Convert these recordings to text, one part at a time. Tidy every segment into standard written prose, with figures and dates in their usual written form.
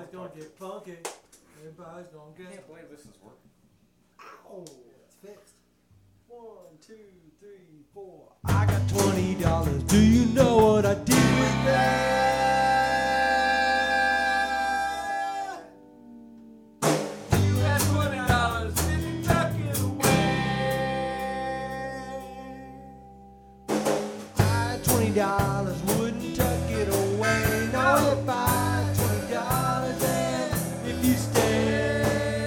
Everybody's gonna get punky. Everybody's gonna I get. can't believe this is working. Oh, it's fixed. 1, 2, 3, 4. I got $20. Do you know what I did with that? You had $20, didn't tuck it away. I had $20, wouldn't tuck it away. No, if I had $20 and if you stay,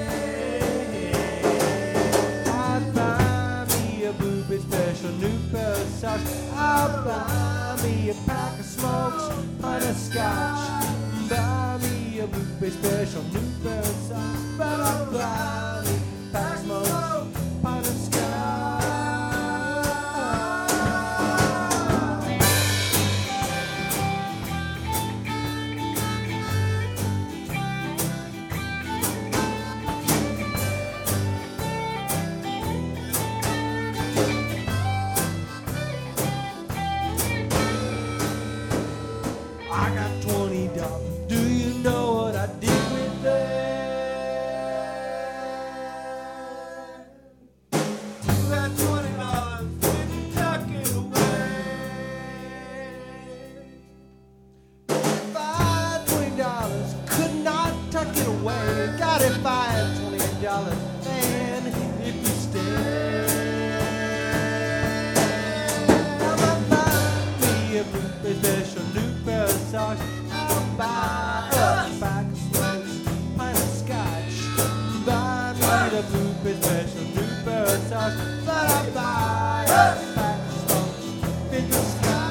I'd buy me a Boopy special new pair of socks. I'll buy me a pack of smokes, pint of scotch. Buy me a Boopy special new pair of socks. But I'll buy me a pack of smokes, pint of scotch. I got $20. Do you know what I did with that? You had $20, didn't tuck it away. If I had $20, could not tuck it away. God, if I had $28, and if you stay, I'll buy me a Boopy special new pair of socks. I'll buy a pack of smokes, pint of scotch. Buy me the Boopy special new pair of socks. But I'll buy a pack of smokes, big of scotch.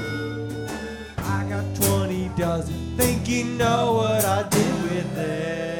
I got $20. Think you know what I did with it?